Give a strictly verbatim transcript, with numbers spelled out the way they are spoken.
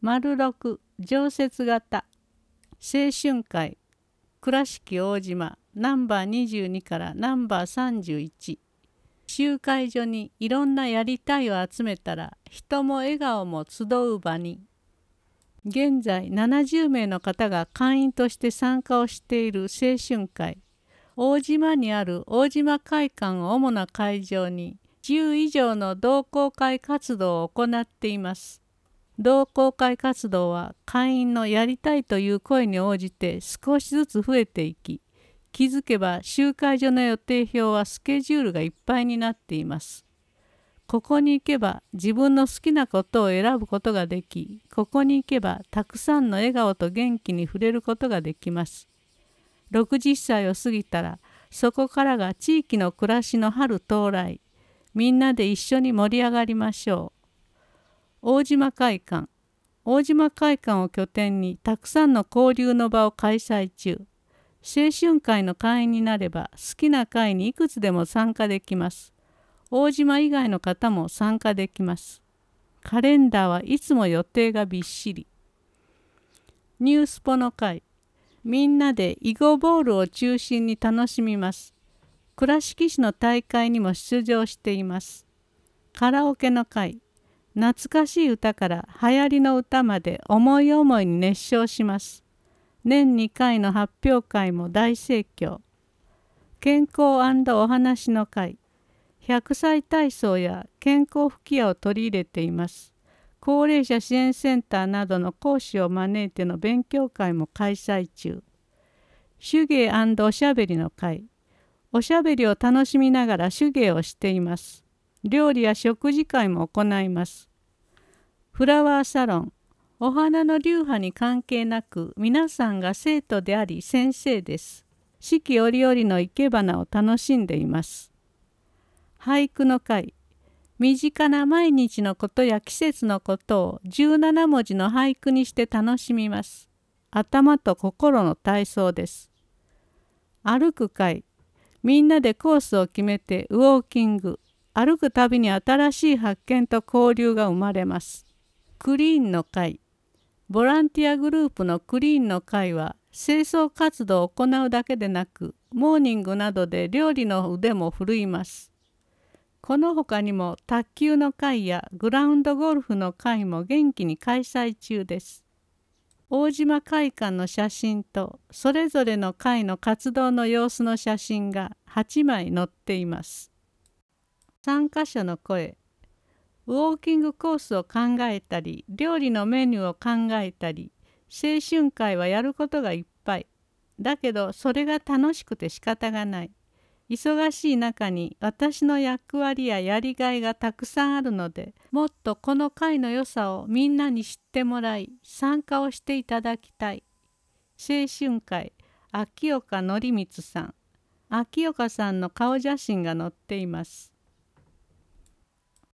丸六常設型青春会倉敷大島ナンバーにじゅうにからナンバーさんじゅういち。集会所にいろんなやりたいを集めたら人も笑顔も集う場に。現在ななじゅうめいの方が会員として参加をしている青春会。大島にある大島会館を主な会場にじゅう以上の同好会活動を行っています。同好会活動は会員のやりたいという声に応じて少しずつ増えていき、気づけば集会所の予定表はスケジュールがいっぱいになっています。ここに行けば自分の好きなことを選ぶことができ、ここに行けばたくさんの笑顔と元気に触れることができます。ろくじゅっさいを過ぎたら、そこからが地域の暮らしの春到来。みんなで一緒に盛り上がりましょう。大島会館。大島会館を拠点にたくさんの交流の場を開催中。青春会の会員になれば好きな会にいくつでも参加できます。大島以外の方も参加できます。カレンダーはいつも予定がびっしり。ニュースポの会。みんなで囲碁ボールを中心に楽しみます。倉敷市の大会にも出場しています。カラオケの会。懐かしい歌から流行りの歌まで思い思いに熱唱します。年にかいの発表会も大盛況。健康&お話の会。ひゃくさい体操や健康吹き矢を取り入れています。高齢者支援センターなどの講師を招いての勉強会も開催中。手芸&おしゃべりの会。おしゃべりを楽しみながら手芸をしています。料理や食事会も行います。フラワーサロン。お花の流派に関係なく皆さんが生徒であり先生です。四季折々の生け花を楽しんでいます。俳句の会。身近な毎日のことや季節のことをじゅうななもじの俳句にして楽しみます。頭と心の体操です。歩く会。みんなでコースを決めてウォーキング。歩くたびに新しい発見と交流が生まれます。クリーンの会。ボランティアグループのクリーンの会は清掃活動を行うだけでなく、モーニングなどで料理の腕も振るいます。この他にも卓球の会やグラウンドゴルフの会も元気に開催中です。大島会館の写真とそれぞれの会の活動の様子の写真がはちまい載っています。参加者の声。ウォーキングコースを考えたり、料理のメニューを考えたり、青春会はやることがいっぱい。だけどそれが楽しくて仕方がない。忙しい中に私の役割ややりがいがたくさんあるので、もっとこの会の良さをみんなに知ってもらい、参加をしていただきたい。青春会、秋岡則光さん。秋岡さんの顔写真が載っています。